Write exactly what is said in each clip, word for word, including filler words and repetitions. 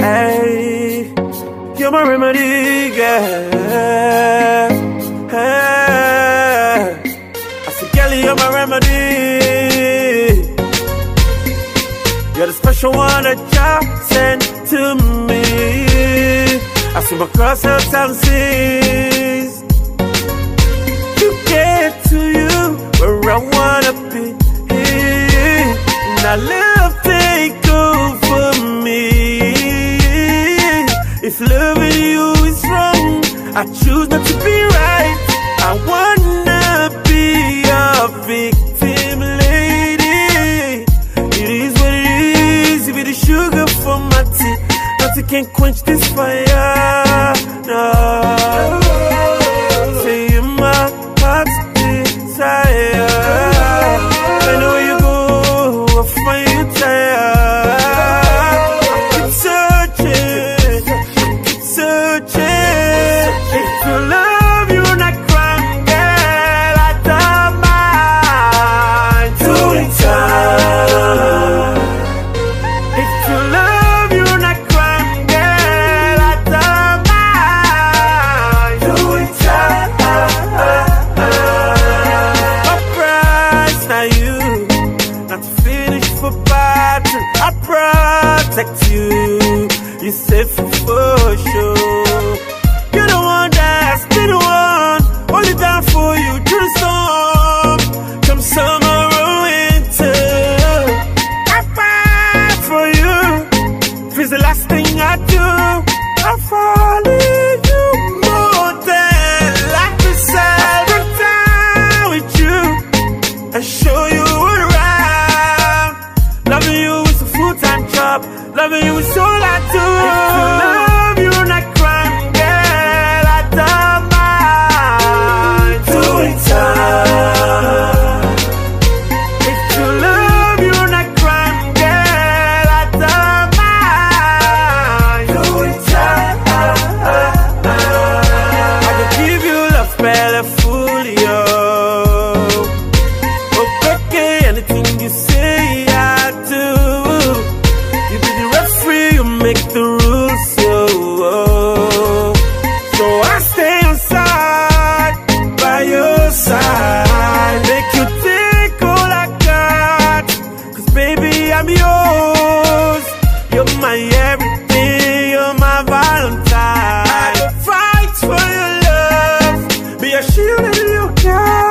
Hey, you're my remedy, girl. Hey, I said, Kelly, you're my remedy. You're the special one that God sent to me. I swim across earth and seas to get to you where I wanna be. Now love take over me. If loving you is wrong, I choose not to be right. I wanna be a victim, lady. It is what it is. If it is sugar for my tea, nothing can quench this fire. No. Say you're my heart's desire. I know where you go, I'll find you tired. I keep searching, I keep searching. If you love, you're not crying, girl, I don't mind doing time. If you love, you're not crying, girl, I don't mind doing time. My pride's not you, not to finish for battle. I protect you, you safe for sure. You're the one that's been the one, hold it down for you through the storm. Come summer or winter, I fight for you. If it's the last thing I do, I fall in you more than life itself. I spend time with you and show you around. Loving you is a full-time job. Loving you is all I do. If you love, you're not crying, girl, I don't mind doing time. If you love, you're not crying, girl, I don't mind doing time. I can give you love, better fool you. Okay, anything you say, I do. You be the referee, you make the rules, yo. So I stay on side, by your side. Make you take all I got, cause baby, I'm yours. You're my everything, you're my Valentine. I will fight for your love, be a shield in your car.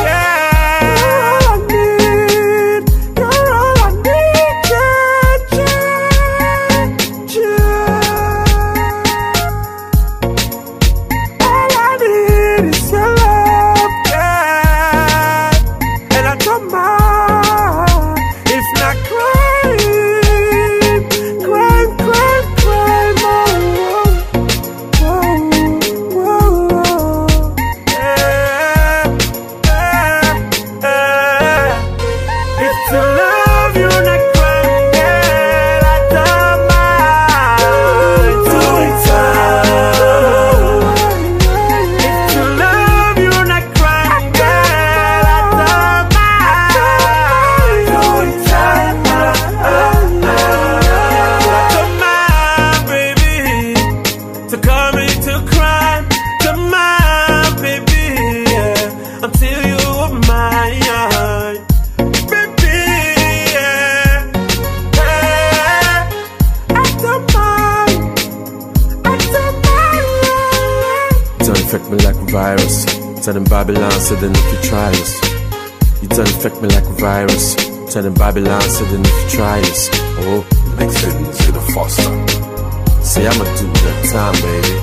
Infect me like a virus. Tell them Babylon said then if you try us. You tell infect me like a virus. Tell them Babylon said then if you try us. Oh, mixing to the Foster. See, I'ma do that time, baby.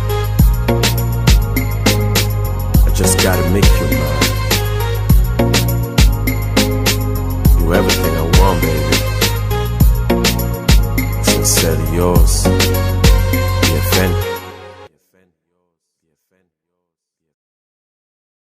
I just gotta make you mine. You everything I want, baby.